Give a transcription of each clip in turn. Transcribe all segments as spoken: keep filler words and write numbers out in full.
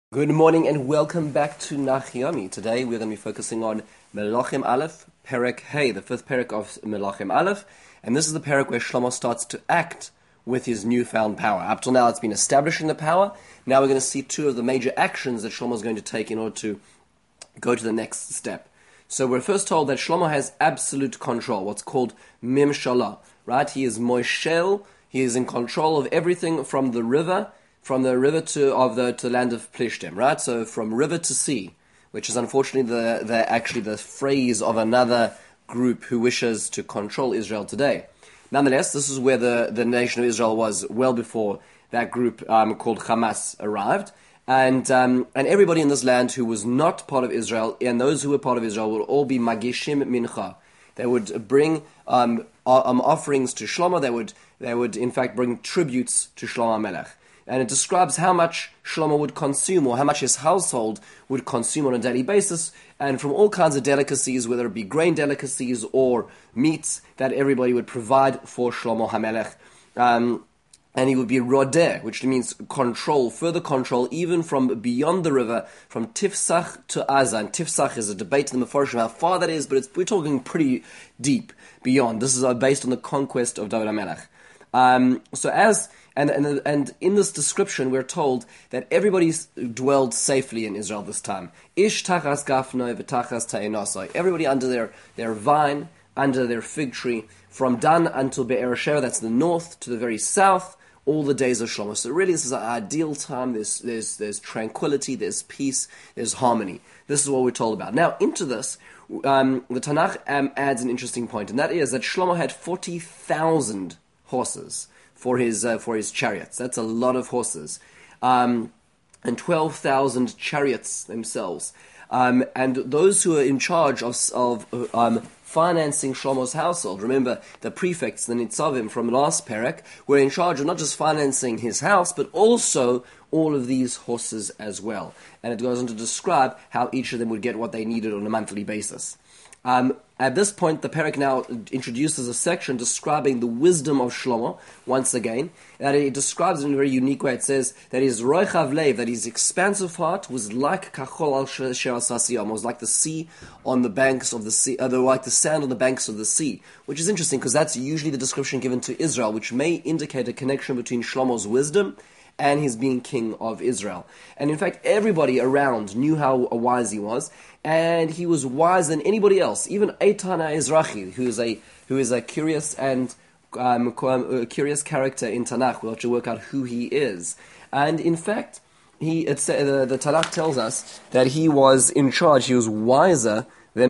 Good morning and welcome back to Nachiami. Today we're going to be focusing on Melachim Aleph, Perek Hey, the fifth Perek of Melachim Aleph, and this is the Perek where Shlomo starts to act with his newfound power. Up till now it's been establishing the power. Now we're going to see two of the major actions that Shlomo is going to take in order to go to the next step. So we're first told that Shlomo has absolute control, what's called Mimshala, right? He is Moishel, he is in control of everything from the river From the river to of the to the land of Plishtim, right? So from river to sea, which is unfortunately the, the actually the phrase of another group who wishes to control Israel today. Nonetheless, this is where the, the nation of Israel was well before that group um, called Hamas arrived, and um, and everybody in this land who was not part of Israel and those who were part of Israel would all be magishim mincha. They would bring um, um, offerings to Shlomo. They would they would in fact bring tributes to Shlomo Melech. And it describes how much Shlomo would consume, or how much his household would consume on a daily basis, and from all kinds of delicacies, whether it be grain delicacies or meats, that everybody would provide for Shlomo HaMelech. Um, and he would be rodeh, which means control, further control, even from beyond the river, from Tifsach to Aza. And Tifsach is a debate in the Mefarshim how far that is, but it's, we're talking pretty deep beyond. This is uh, based on the conquest of David HaMelech. Um, so as and, and and in this description, we're told that everybody dwelled safely in Israel this time. Ish tachas gafnoi v'tachas ta'enosoi. Everybody under their, their vine, under their fig tree, from Dan until Be'er Sheva, that's the north, to the very south, all the days of Shlomo. So really, this is an ideal time. There's there's there's tranquility, there's peace, there's harmony. This is what we're told about. Now, into this, um, the Tanakh um, adds an interesting point, and that is that Shlomo had forty thousand horses for his uh, for his chariots. That's a lot of horses, um, and twelve thousand chariots themselves. Um, and those who are in charge of of um, financing Shlomo's household, remember the prefects, the Nitzavim from last Perek, were in charge of not just financing his house, but also all of these horses as well. And it goes on to describe how each of them would get what they needed on a monthly basis. Um, at this point, the Perek now introduces a section describing the wisdom of Shlomo, once again, and it describes it in a very unique way. It says that his roichav lev, that his expansive heart was like kachol al she'asasiyam, was like the sea on the banks of the sea, uh, like the sand on the banks of the sea, which is interesting because that's usually the description given to Israel, which may indicate a connection between Shlomo's wisdom and his being king of Israel. And in fact, everybody around knew how wise he was, and he was wiser than anybody else. Even Eitan HaEzrachi, who is a who is a curious and um, a curious character in Tanakh. We'll have to work out who he is. And in fact, he it's, uh, the, the Tanakh tells us that he was in charge. He was wiser than.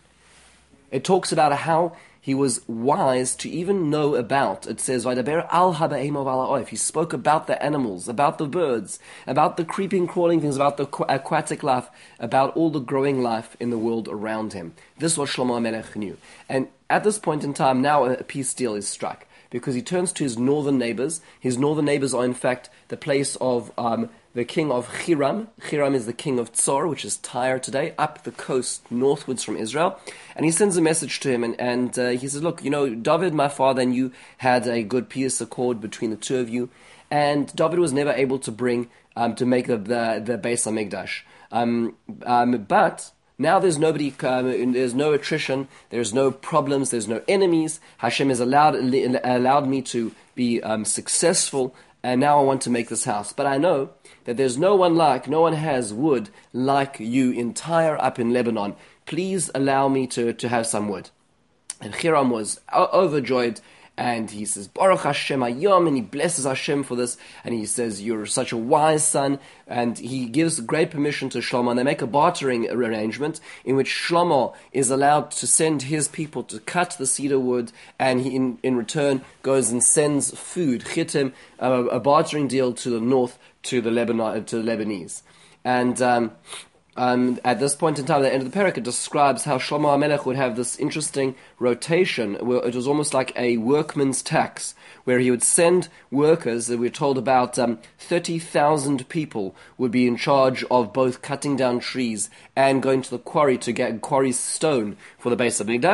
It talks about how he was wise to even know about, it says, Vaydaber al habaim of alaoif. He spoke about the animals, about the birds, about the creeping, crawling things, about the aquatic life, about all the growing life in the world around him. This is what Shlomo HaMelech knew. And at this point in time, now a peace deal is struck, because he turns to his northern neighbors. His northern neighbors are, in fact, the place of um, the king of Hiram. Hiram is the king of Tzor, which is Tyre today, up the coast northwards from Israel. And he sends a message to him, and, and uh, he says, look, you know, David, my father, and you had a good peace accord between the two of you, and David was never able to bring, um, to make the, the, the Beis HaMikdash. Um, um, but now there's nobody, um, there's no attrition, there's no problems, there's no enemies. Hashem has allowed allowed me to be um, successful, and now I want to make this house. But I know that there's no one like, no one has wood like you in Tyre up in Lebanon. Please allow me to, to have some wood. And Hiram was o- overjoyed, and he says, Baruch Hashem Hayom, and he blesses Hashem for this, and he says, you're such a wise son, and he gives great permission to Shlomo, and they make a bartering arrangement in which Shlomo is allowed to send his people to cut the cedar wood, and he in, in return goes and sends food, chitim, a, a bartering deal to the north, to the Lebanon, to the Lebanese. And um, Um, at this point in time, at the end of the parak, it describes how Shlomo HaMelech would have this interesting rotation, where it was almost like a workman's tax, where he would send workers, we're told about um, thirty thousand people would be in charge of both cutting down trees and going to the quarry to get quarry stone for the Beis HaMikdash.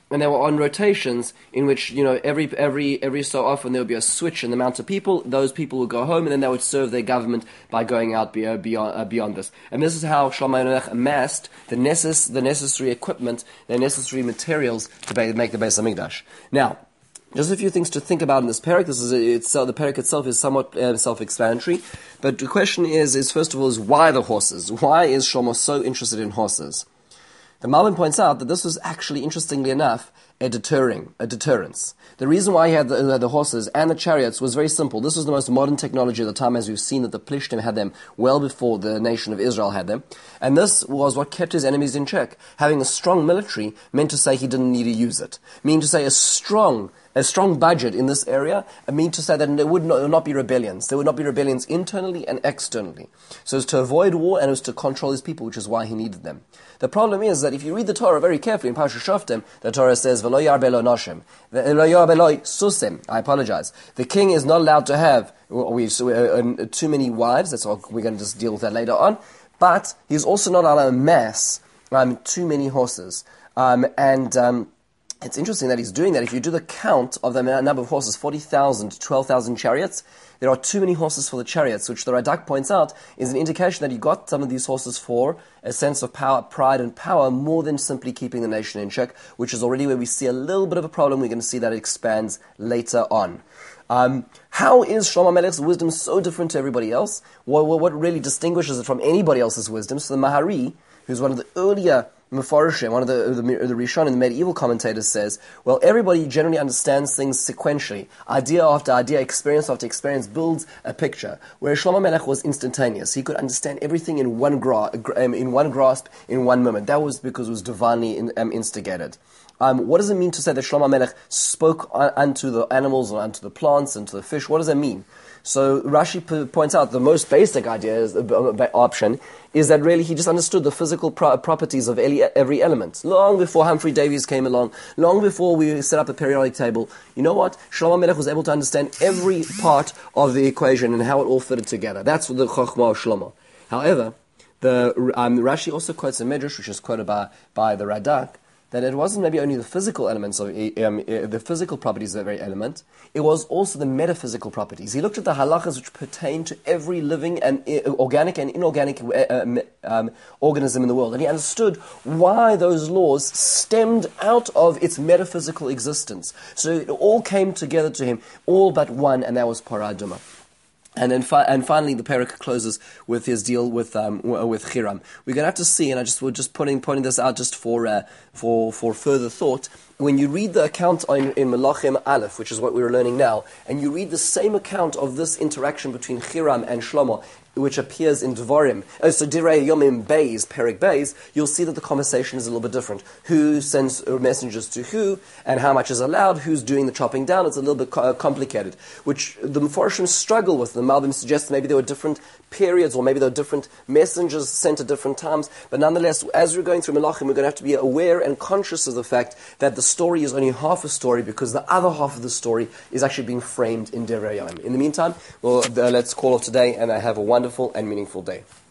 and they were on rotations in which, you know, every every every so often there would be a switch in the amount of people. Those people would go home, and then they would serve their government by going out beyond beyond, uh, beyond this. And this is how Shlomo Melech amassed the necess- the necessary equipment, the necessary materials to ba- make the Beis Hamikdash. Now, just a few things to think about in this parak. This is it's, uh, the parak itself is somewhat uh, self-explanatory, but the question is, is first of all, is why the horses? Why is Shlomo so interested in horses? The Malbim points out that this was actually, interestingly enough, a deterring, a deterrence. The reason why he had the, the horses and the chariots was very simple. This was the most modern technology at the time, as we've seen that the Plishtim had them well before the nation of Israel had them. And this was what kept his enemies in check. Having a strong military meant to say he didn't need to use it. Meaning to say a strong a strong budget in this area, I mean to say that there would not, there would not be rebellions. There would not be rebellions internally and externally. So it's to avoid war and it was to control his people, which is why he needed them. The problem is that if you read the Torah very carefully in Parashat Shoftim, the Torah says, "V'lo yarbe lo noshim," "V'lo yarbe lo susim." I apologize. The king is not allowed to have we, uh, uh, too many wives. That's all. We're going to just deal with that later on. But he's also not allowed to amass um, too many horses. Um, and um, It's interesting that he's doing that. If you do the count of the number of horses, forty thousand to twelve thousand chariots, there are too many horses for the chariots, which the Radak points out is an indication that he got some of these horses for a sense of power, pride and power, more than simply keeping the nation in check, which is already where we see a little bit of a problem. We're going to see that it expands later on. Um, how is Shlomo Melech's wisdom so different to everybody else? What, what really distinguishes it from anybody else's wisdom? So the Mahari, who's one of the earlier Mefarshim, one of the, the, the Rishon and the medieval commentators says, well, everybody generally understands things sequentially. Idea after idea, experience after experience builds a picture. Whereas Shlomo Melech was instantaneous. He could understand everything in one, gra- um, in one grasp, in one moment. That was because it was divinely in, um, instigated. Um, what does it mean to say that Shlomo Melech spoke unto the animals or unto the plants and to the fish? What does that mean? So Rashi p- points out the most basic idea, is, uh, option, is that really he just understood the physical pro- properties of every, every element. Long before Humphrey Davies came along, long before we set up the periodic table, you know what? Shlomo Melech was able to understand every part of the equation and how it all fitted together. That's the Chokhmah of Shlomo. However, the um, Rashi also quotes a Midrash, which is quoted by, by the Radak, that it wasn't maybe only the physical elements of um, the physical properties of every element, it was also the metaphysical properties. He looked at the halachas which pertain to every living and uh, organic and inorganic uh, um, organism in the world, and he understood why those laws stemmed out of its metaphysical existence. So it all came together to him, all but one, and that was Paraduma. And then, fi- and finally, the parak closes with his deal with um, w- with Hiram. We're going to have to see, and I just we're just putting pointing this out just for uh, for for further thought. When you read the account in, in Melachim Aleph, which is what we're learning now, and you read the same account of this interaction between Hiram and Shlomo, which appears in Dvarim, oh, so Direi Yomim Beis, Perik Beis, you'll see that the conversation is a little bit different. Who sends messengers to who, and how much is allowed, who's doing the chopping down, it's a little bit co- complicated, which the Mefarshim struggle with. The Malbim suggests maybe there were different periods, or maybe there were different messengers sent at different times, but nonetheless, as we're going through Melachim, we're going to have to be aware and conscious of the fact that the story is only half a story, because the other half of the story is actually being framed in Direi Yomim. In the meantime, well, uh, let's call off today, and I have a wonderful and meaningful day.